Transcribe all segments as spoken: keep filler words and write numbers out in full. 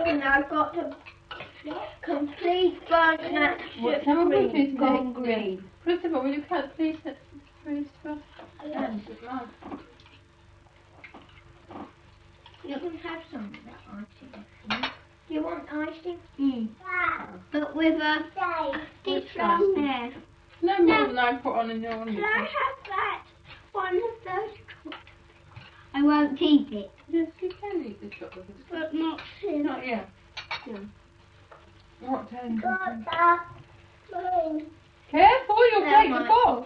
and I've got a complete burnt What time is screen it? gone green. Christopher, will you cut please, Christopher? Yes. You can have some of that icing. Do you want icing? Mm. But with a different there. No more than I put on in your one. Can I have that? One of those? I won't eat it. Yes, you can eat the chocolate. But not soon. Not yet. No. What time? Mine. Careful, you'll No, break the mine. box.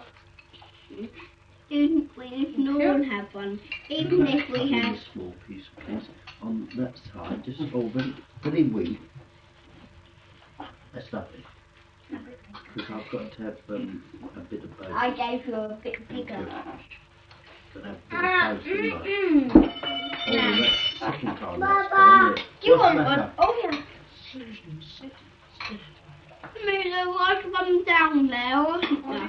Even if no one have one, even if we have. A small piece, please, on that side, just all very, very weak. That's lovely. Because I've got to have um, a bit of both. I gave you a bit bigger. But have a Ah, bit of both, mm, you mm. know. Oh, that's second time that's Baba, gone, yeah. do you What's want the one? matter? Oh yeah. Maybe there was one down there, wasn't there?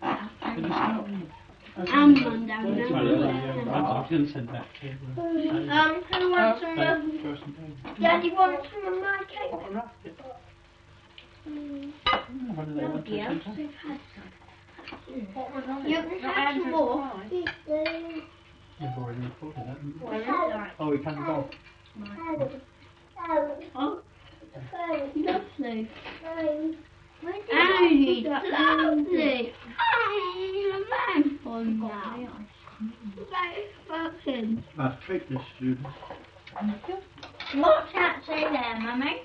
And one down there. I can send that to you. Um, who wants some of... Daddy wants some of my cake. Mm. Nobody else has had some. You can have some more. You've already recorded that, haven't you? Well, Oh, we can go. oh, lovely. Annie, lovely. I'm a man for now. Very fucking. I've tricked the students. What's that say there, Mummy?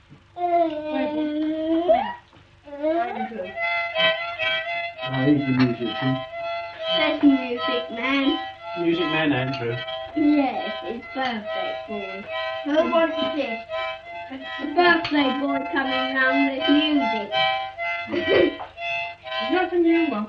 I need the music too. There's music, man. Music Man Andrew. Yes, it's birthday boy. Who wants this? The birthday boy coming round with music. It's not a new one.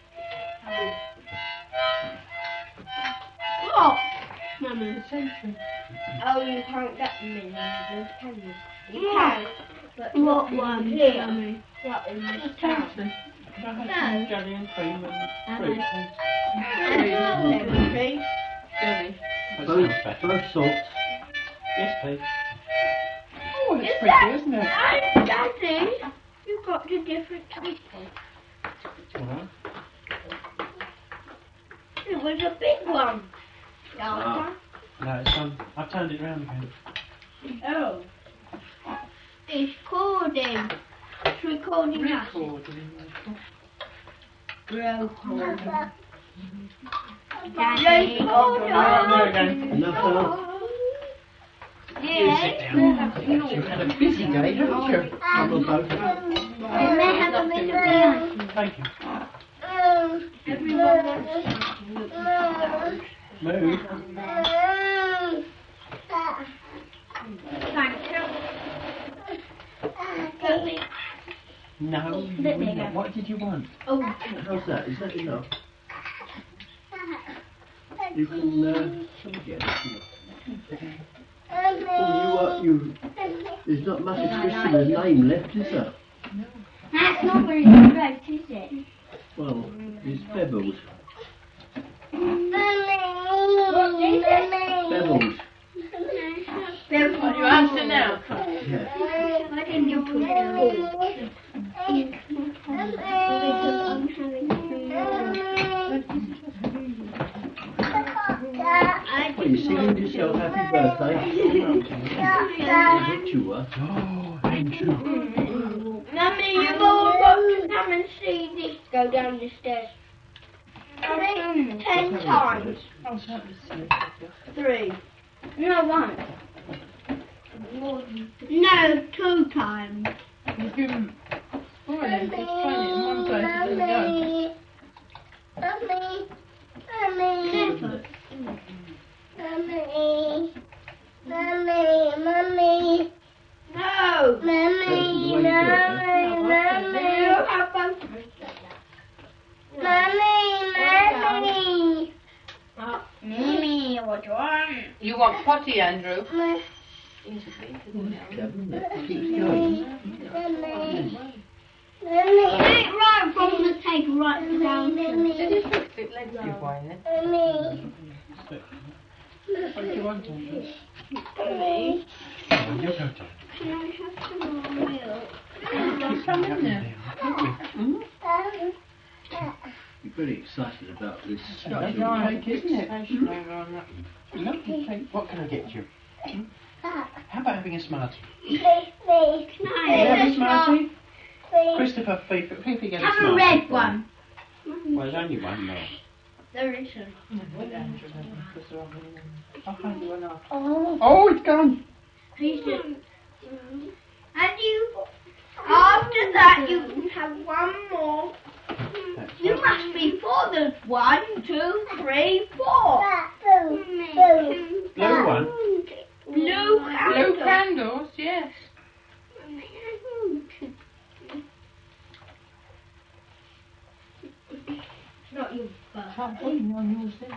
What? Mummy. Century. Oh, you can't get them in those, can you? You can. But what one, Mummy? What in this town? Century. No. Jelly and cream and Uh-huh. fruit. Lemon Jelly. That Both, sounds better. both sorts. Yes, please. Oh, it's Is pretty, that isn't it? nice, Daddy? You've got the different types. Alright. It was a big one. Ah. No, it's done. I've turned it round again. Oh. It's recording. It's recording us. Recording. Recording. Right, no, again. Enough now. Yes. You've had a busy day, haven't you? I'm on both. And they have a bit of the Thank you. Everyone wants Move. Thank you. No, you Let me wouldn't. go. What did you want? Oh, How's that? Is that enough? You can uh, get it. Oh, you are, you, there's not much of Christina's name left, is there? that's not very straight, is it? Well, it's Bevels. What is it? Bevels. What, you answer now? Yeah. Why didn't you put it on? I'm having some I Well, you're singing yourself happy birthday. What you were. Oh, Andrew. Mummy, you've all got to come and see this go down the stairs. Three, ten times. Oh, that was Three. No, once. No, two times. You give him spoiling, just find it in one place and then go. Mummy, Mummy, Mummy, Mummy, Mummy. No. Mummy, That's the way you do it, Mummy, Mummy. Mummy, Mummy. Mummy, what do you want? You want potty, Andrew? Mummy. Kevin, it keeps going. Take it right from the take right down to It is a bit lengthy, why, Mummy. What do you want, Andrew? Me. Oh, you'll go down. Can I have some more milk? There's some in there. You're very excited about this. It's got a Giant cake, isn't it? station over on that. Lovely cake. What can I get you? Hmm? How about having a Smartie? Me. Me. Can Can I you have a have Smartie? a Christopher, Fifi, Fifi, get a Have Smartie. a red for me. one. Well, there's only one there. There isn't. With Andrew, because they're on the- I'll find you one after. Oh. Oh, it's gone. Please do. And you, after that, you can have one more. That's You right. must be four. There's one, two, three, four. Blue one. Blue Blue candle. candles, yes. Not you. Can't put them on yours then.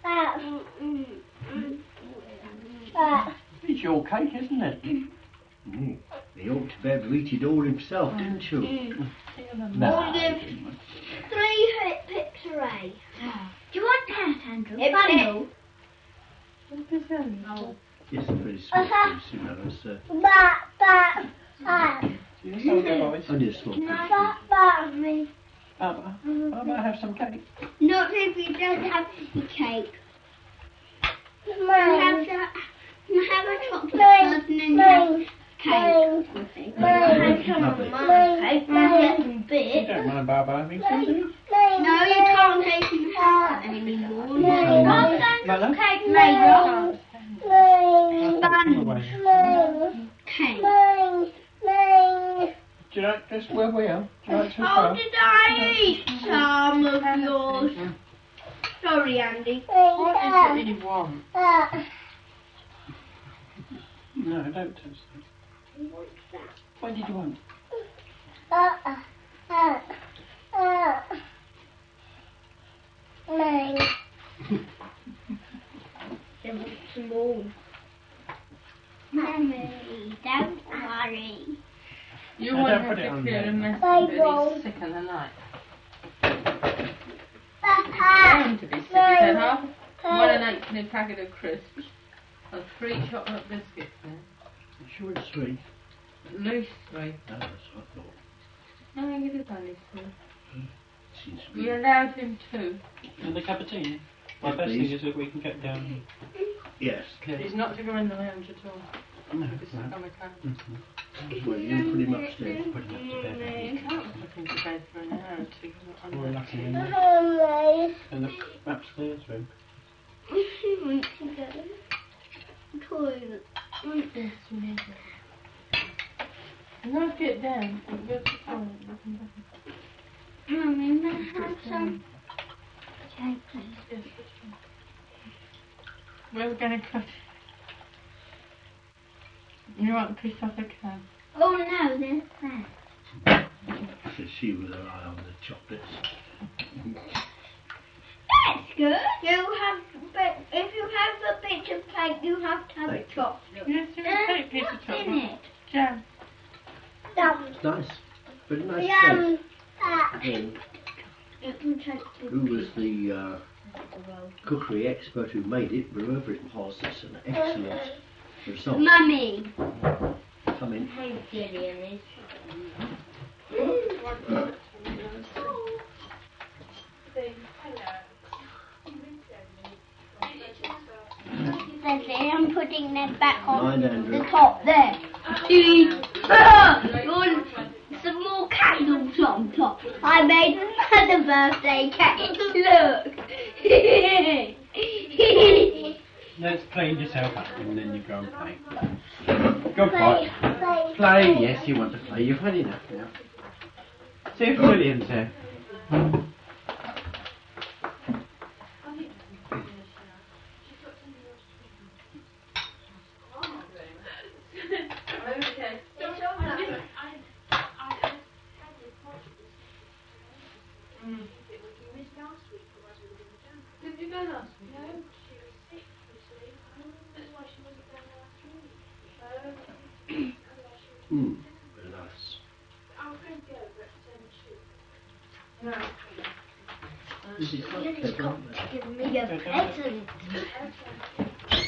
It's your cake, isn't it? Mm. He ought to be able to eat it all himself, didn't you? No. Olive. Three hit picks array. Do you want that, Andrew? It, Bundle. Oh. Yes, a very small piece, you know. It's uh, You just hold your voice. only a small piece. Me. Baba, Baba, have some cake. Not if you don't have the cake. You have to you have a chocolate first and then you have cake with it. You have some of my cake, you get some You bits. don't mind Baba having some, do you? No, you can't take and have that anymore. No. I'll send Lala? some cake later. I'll take them away. Cake. Do you like this where we are? Do you like to as Oh, well? did I eat some of yours? Sorry, Andy. What is it you want? No, don't touch them. What did you want? There was some more. Mummy, don't worry. You No, want don't her put it to on feel there. a mess Bye, but he's sick in the night. Going to be sick. He's had half one and eight in a packet of crisps and three chocolate biscuits now. You sure it's three? At least three. No, that's what I thought. No, I think it is only three. Seems to We be. allowed him two. And the cappuccino? Well, the best Please. thing is that we can get down. Yes. He's not to go in the lounge at all. No, He's no. stuck on the couch. Mhm. Well, you put him upstairs. Put him up to bed. You can't put him to bed for an hour or two. He's not on We're that. lucky in the, in the upstairs room. She wants to go to the toilet. Yes, we need it. No, get down. Go to the toilet. We'll come back. Mummy, may I have some cake, please? Yes, that's fine. Where are we going to cut it? You want a piece off the can? Oh no, there's that. Says she with her eye on the chocolates. That's good. You have, but if you have a bit of cake, you have to have a Thank you. chocolate. Yes, you Uh, can take a piece of what's in chocolate. it? Jam. Yum. It's nice. Very nice Yum. cake. Um, You can take the who was the uh, cookery expert who made it? Whoever it was, it's an excellent result. Mummy. Come in. Hey, Gideon. I'm putting them back on Mind, Andrew. the top there. See? Ah, you some more candles on top. I made another birthday cake. Look. Let's clean yourself up and then you go and play. Go Play, play. play, Play, yes, you want to play. You've had enough now. See if William's there. Did you go last week? No. Mm, very nice. No. This is quite clever, aren't they? Give me a present.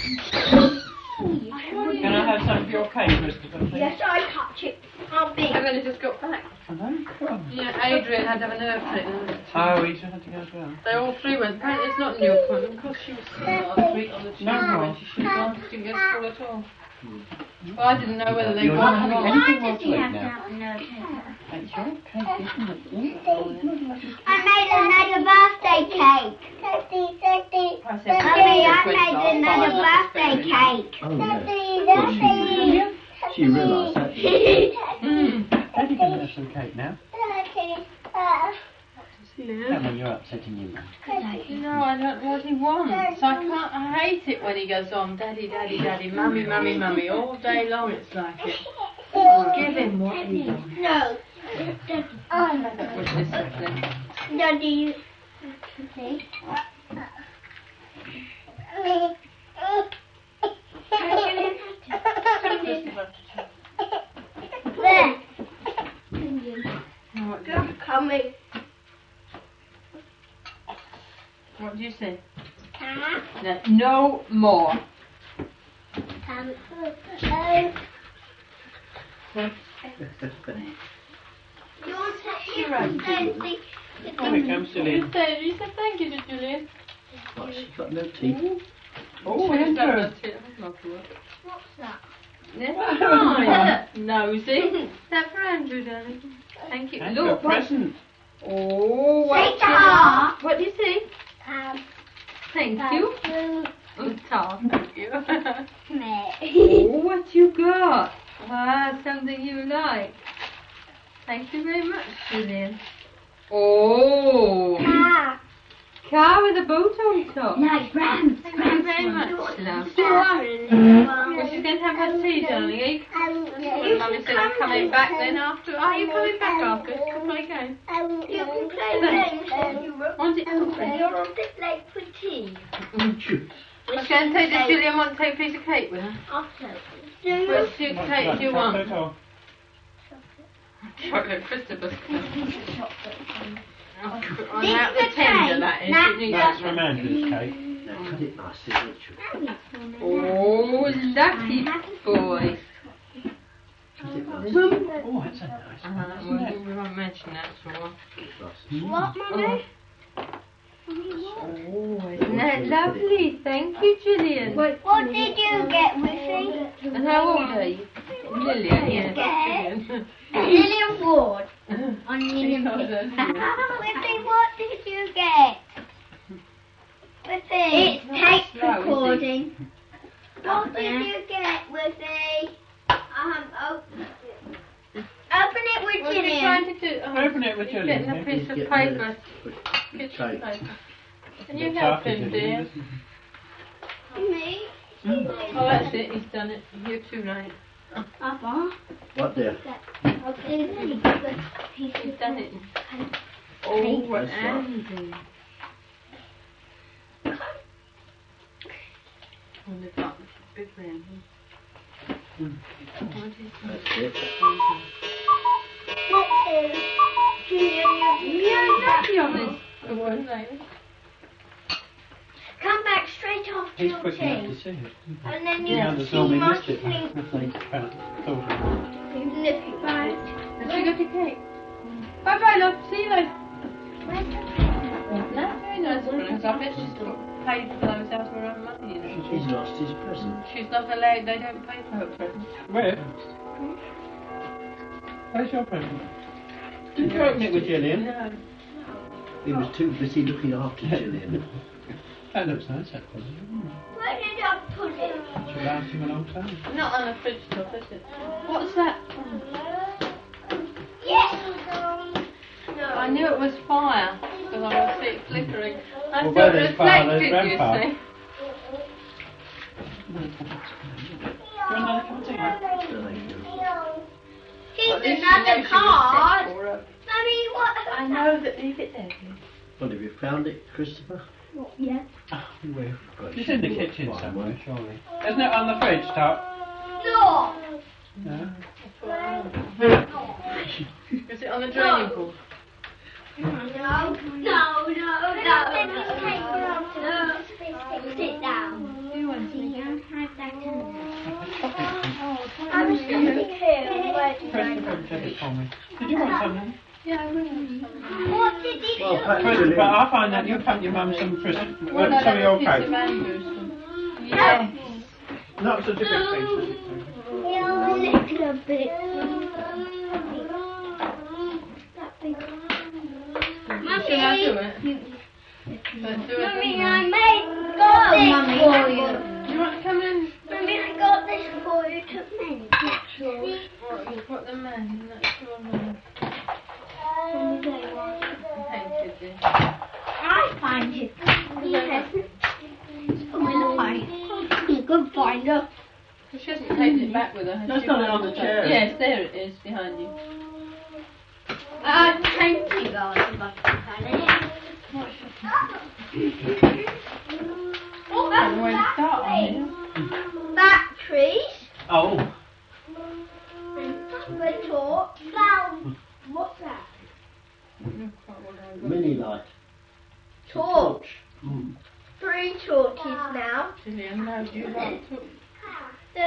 have some of your cake, Christopher, please? Yes, I touch it. I'll be. I've only just got back. I know, come on. Yeah, Adrian had to have a nerve treatment. Oh, he had to go as well. They all three went. Apparently it's not a new appointment because she was sick last week on the Tuesday No. when she should have gone. She didn't get to school at all. Well, I didn't know whether they You're got not or having not. anything Why more does to he eat have to now. have a nerve test? It's your cake, isn't it? I made another birthday cake. I said, Mummy, I went made last another time, that's birthday the cake. Oh, yeah. Well, she, she realised that. Mm. Daddy can have some cake now. Yeah. Come on, you're upsetting your mum. No, I don't know what he wants. I can't. I hate it when he goes on, daddy, daddy, daddy, mummy, mummy, mummy, all day long. It's like it. Give him what he wants. No. That was discipline. Daddy, you... See? There. What do You're coming. What do you say? Huh? No, no more. Um, you want to eat fancy? Oh, here comes Julian. You said, you said thank you to Julian. What, she's got no teeth. Oh, She's got Andrew. no teeth. Not good. What's that? Never mind. Nosy. That for Andrew, darling. Thank you. And your Look, what? present. Oh, what? Say ta. What do you say? Um, Thank you. Oh, ta. Thank you. meh. Oh, what you got? Ah, something you like. Thank you very much, Julian. Oh, Ah, car with a boat on top. like Grams. Thank you very much, love. Well, Well, she's going to have her tea, darling. Are you? Well, Mummy said I'm coming back then after. Are you coming back after? To play games? You can play games when you were Want it? You're a bit late for tea. I was going to say, does Julian want to take a piece of cake with her? After. Do you? Which cake do you want? Chocolate or- Chocolate Christopher's cake. Chocolate. On out the tender, that is. Nah. Didn't you That's get from that? Andrew's cake. Now cut it nicely, Richard. Oh, lucky boy. Cut it nicely. Oh, that's a nice Uh, one, well, isn't it? we won't mention that, so what? Nice. What, Mummy? Oh, isn't that lovely? Thank you, Julian. What did you get, Wissy? And how old are you? Lillian, yes. Julian. Lillian Ward. On Lillian She Ward. called her Wissy, what did you get? Wissy. It's tape slow, recording. What did you get, Wissy? Um, open it. Open it with What are you trying Gillian. to do? Oh, Open it with you're Julian, getting a yeah. piece of Get paper. the Kitchen cake. paper. Can you It's help after him, Julian, dear? isn't Me? it? Oh, that's it. He's done it. You're too late. Papa. What dear? I'll do the piece He's of done it. paper. Oh, That's right. Andy. On the top. Big round. What is That's it. What's Julian, Yeah, exactly on this. The one lady. come back straight after He's your quick enough tea. to see it. And then you Yeah, can there's see normally my missed it. sleep. If they kind of thought of it. You nip it right. Has she got your cake? Bye bye, love. See you later. Where's the paper? That's very nice of her. Because I bet she's got paid for those out of her own money, you know. He's lost his present. She's not allowed, they don't pay for her presents. Where? Where's your present? Did you open it with Gillian? No. He was too busy looking after Gillian. That looks nice, that present. Where did I put it? Should last him a long time. Not on the fridge top, is it? What's that? Yes. I knew it was fire, because I could see it flickering. I Well, thought where it there's fire, there's reflected, you grandpa. see. Do you want another cup of tea? Thank you. Here's At least you know another she was card. sick for her. Mummy, what? I know that, leave it there, please. What, have you found it, Christopher? Yeah. Oh, where? Right, It's in the you've got kitchen fine, somewhere, won't surely. Isn't it on the fridge, Tot? No. No. Is it on the draining board? No, no, no, no, no. Sit down. Do you want to? Yeah, have that. Christopher did it for me. Did you want something? Yeah, I will. What did he Well, do? perhaps Christopher, you'll- I find that you packed your mum some Christmas, Well, some of your piece of cake. Andrew's. Yes. Not such a big piece, was it? Yeah, a little bit. That big. Shall I do it? Let's do it. Mummy, anyway. I made got this for you. You want to come in? Mummy, I got this for you to make. Right, you put them in. That's your one. Painted it. I find it. He hasn't. I'm gonna find it. You can find her. She hasn't taken it back with her. has That's she? not on the chair. Yes, there it is behind you. Uh, twenty dollars if I can find it. Oh, I don't know where to start on that's here. batteries. Oh. The torch. What's that? Mini light. Torch. Mm. Three torches now. Gillian, no, do you want to? So,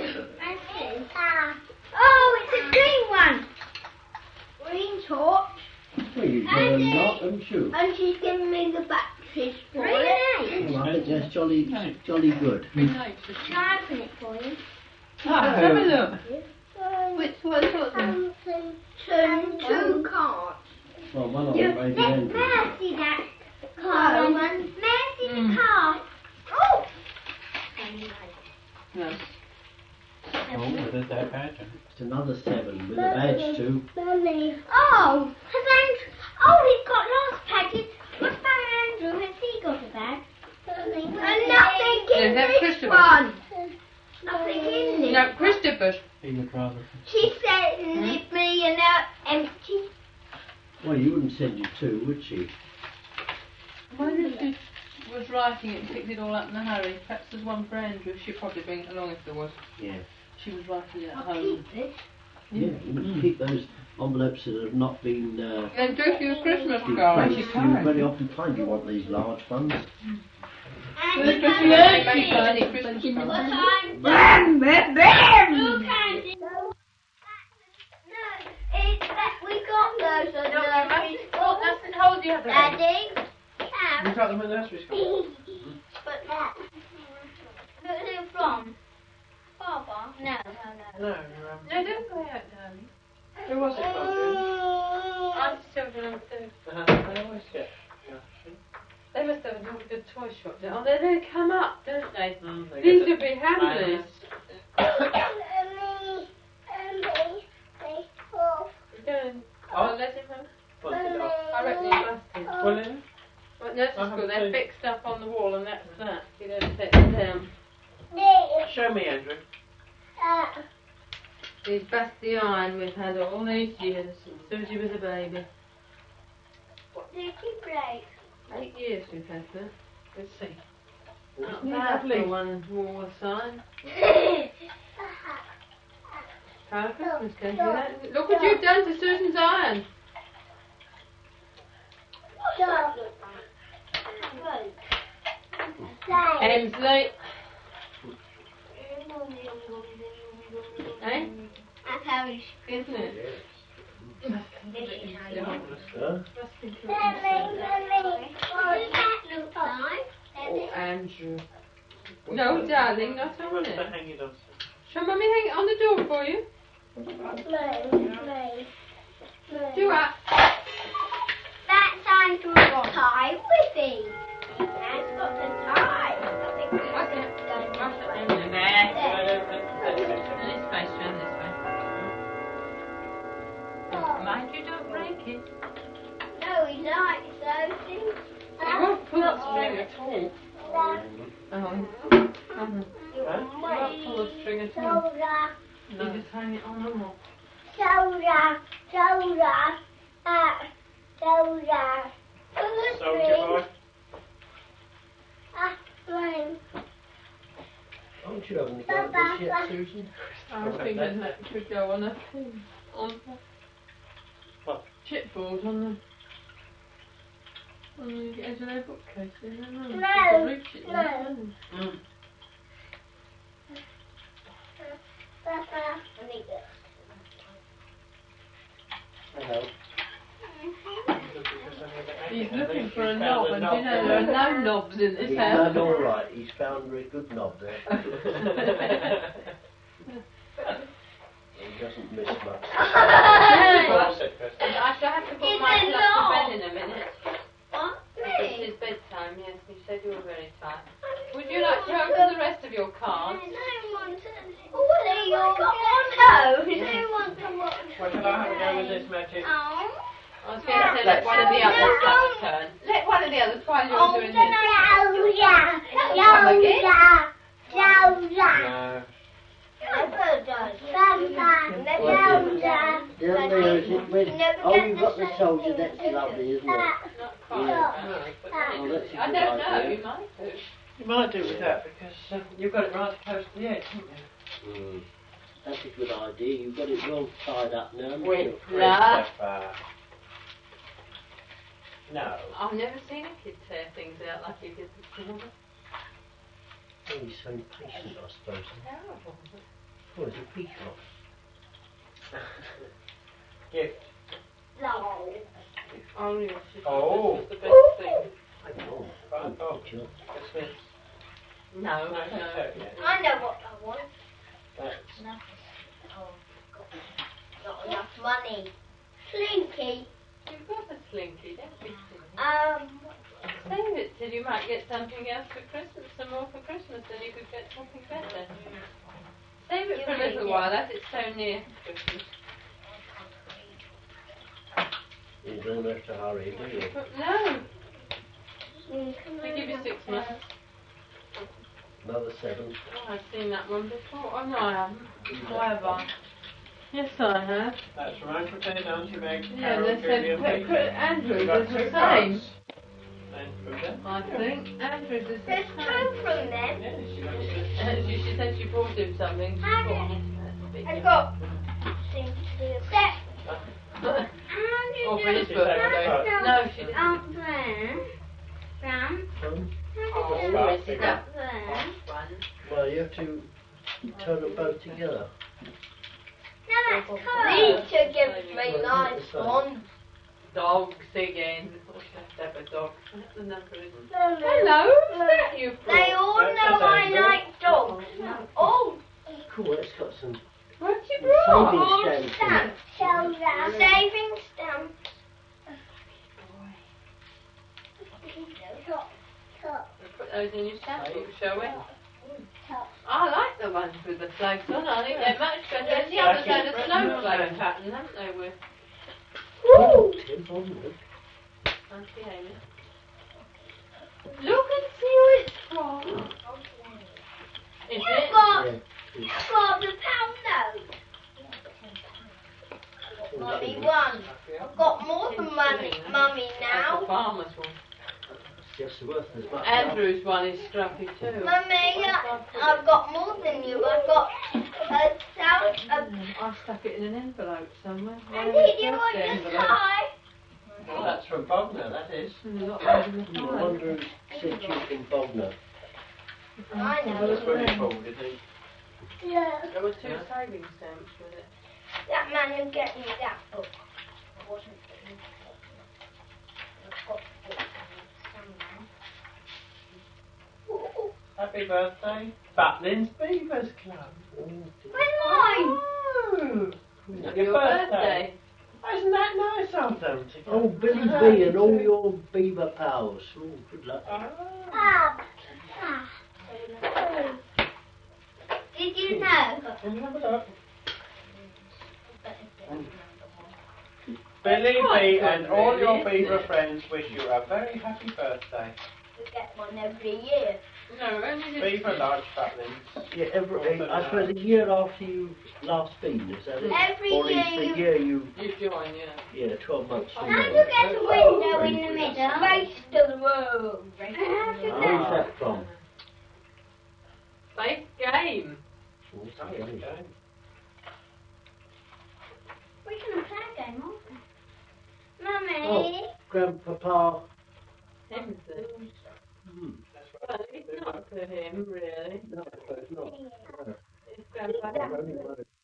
oh, it's a green one. Green torch. Well, you can knock and shoot. And she's giving me the batteries for it. Well, I think that's jolly, jolly good. Three nights. Can I open it for you? Let's have a look. Which one's what then? Two, two cards. Well, one of them made the end. Mercy, that card. Mercy, the Mm. card. Oh! No. Oh, there's that badge. It's another seven with a badge too. Mummy. Oh, has Andrew? Oh, he's got lost package. What about Andrew? Has he got a bag? And nothing Yeah, in that's this Christopher. one. Nothing in this. No, Christopher's. He would rather. She said, leave me and uh, empty. Well, you wouldn't send you two, would she? When she was writing it and picked it all up in a hurry, perhaps there's one for Andrew. She'd probably bring it along if there was. Yeah. She was writing it at I'll home. keep this. Yeah, you would keep those envelopes that have not been uh, And just your Christmas card. defaced. You very often find you want these large ones. And Well, you especially can when make they it. make any Christmas What cards. I'm Bam, bam, bam. Look, Andy. No, it's that we got those on No, you nursery mustn't. school. Mustn't hold the other end. Daddy. You Sam. got them at nursery school? But that. Who's it from? Papa? No, no, no. No, um, No, don't go out, darling. who was it from, I'm still going to do. Uh, I always get. They must have a really good toy shop there. Oh, they don't come up, don't they? Mm, they These get would be handless. Going. Oh, let him have. Put it off. I reckon he must have. Well, then, But nursery I school, haven't they're seen- fixed up on the wall and that's that. You don't take them down. show me, Andrew. These Basti iron we've had all these years since Susie was a baby. What did you break? Eight years we've had that. Let's see. Not Isn't it bad lovely? for one wall sign. Proud Christmas cake, you know? Look what you've done to Susan's iron. Emsley. Eh? That's how we Isn't it? Huh? Must be What does that look like? Oh, Andrew. No, darling, not on What's it. the hanging on? Shall Mummy hang it on the door for you? Do up. That's Andrew's tie with him. That's got the tie. I think we What's can it? go What's it? there. There. There. This way, turn this way. Mind you don't break it. No, he likes those things. You won't pull that string at all. Oh. Uh-huh. You won't pull the string at all. Soda, You just hang it on the wall. soda, soda, uh, soda. Soldier boy. Ah, flame. Aren't you having a go at this yet, Susan? I was thinking that could go on a thing. On the What? chipboard on the on the edge of their bookcase. You know, No, you can reach it. no. Mm. Papa, I think that. There are no knobs in this He's house. done all right. He's found a good knob there. He doesn't miss much. I shall have to put my It's a club to knob. bed in a minute. What? It's his bedtime, yes. You said you were very tired. Would you like to open the rest of your cards? Oh, they all got one. No, they want to watch. Well, shall I have a go with this magic? Oh. I was going to say let one of the others have a turn. Let one of the others while you're doing this. No. Down there, is it with... Oh, you've got the soldier. That's lovely, isn't it? Not quite. Yeah. but- Oh, that's a I good don't know, idea. you might do. You might do with that because uh, you've got it right close to the edge, haven't you? Mm. That's a good idea. You've got it well tied up now. haven't Wait, you? pretty Nah. clever. No. I've never seen a kid tear things out like he did this morning. Oh, he's so impatient, I suppose. Terrible. Oh, it's a peacock. Gift. No. Oh, yes, this Oh. was the best thing. Oh, Right, oh, sure. what's this? No, No, no. don't tell me. I know what I want. That's Oh, God. Not enough money. Slinky. You've got a slinky, don't you? Um, Save it till you might get something else for Christmas, some more for Christmas, then you could get something better. Save it for a little while, as it's so near Christmas. You don't have to hurry, do you? But no, they give you six months. Another seven. Oh, I've seen that one before. Oh, no, I haven't. Or have I? Yes, I have. that's from Uncle Ted, Auntie Meg, Yeah, Carol, they Julie and said Peter. Andrew You've got does the two same. cards. Andrew then? I think. Andrew does the there's same. two from them. Yes, she got this. Uh, she, she said she brought him something. How She brought did- him. That's big. I've got things to do. That. Oh, for his She birthday. said, No, she didn't. Up there. From. Um, Oh, Well, is it Up that there. one? well, you have to turn them both together. No, that's cool. These two give me nice one. Dogs again. Oh, she has to have a dog. The number is. Hello. Hello, who's that you brought? They all That's know a I Sandra. like dogs. Oh, Cool, that's got some What you saving brought? all stamps in it. stamps. Saving stamps. Put those in your stamp book, shall we? I like the ones with the flags on. I think they're much better. The others had a snowflake pattern, haven't they? With Oh, Tim Bondwood. Auntie Amy. Look and see who it's from. Is You've it? got, Yeah. you've got the pound note. Mummy won. I've got more than mummy, mummy That's now. the farmer's one. It's just worth as much. Andrew's one is scruffy too. Mummy, I've got more than you. I've got a sound of... I stuck it in an envelope somewhere. And did you want your tie? Well, that's from Bogner, that is. And a lot more in the No file. wonder who sent you from Bogner. I Well, that's what know. he called it. he? Yeah. There were two saving stamps with it. That man who gave me that book wasn't Happy birthday, Batlin's Beavers Club. When mine? Oh, Your, your birthday. birthday. Isn't that nice of them to Oh, get Billy today? B and all your beaver pals. Oh, good luck. Ah. Ah. Ah. Did you know? Can you have a look? Billy B and all your beaver friends wish you a very happy birthday. We get one every year. No, only this. Beaver large Batlins. Yeah, every, I suppose a year after you last been, is that it? Every or year each the you- year you, You join, yeah. yeah, twelve months from How now. do you get a window in the middle? Race to the room. How do you Where's know? that from? Safe game. Oh, it's Oh, okay. okay. We can play a game, aren't we? Mummy. Oh, Grandpapa. Him, sir. Hmm. Well, it's not for him, really. No, I suppose not. No. It's Grandpa. I've only got a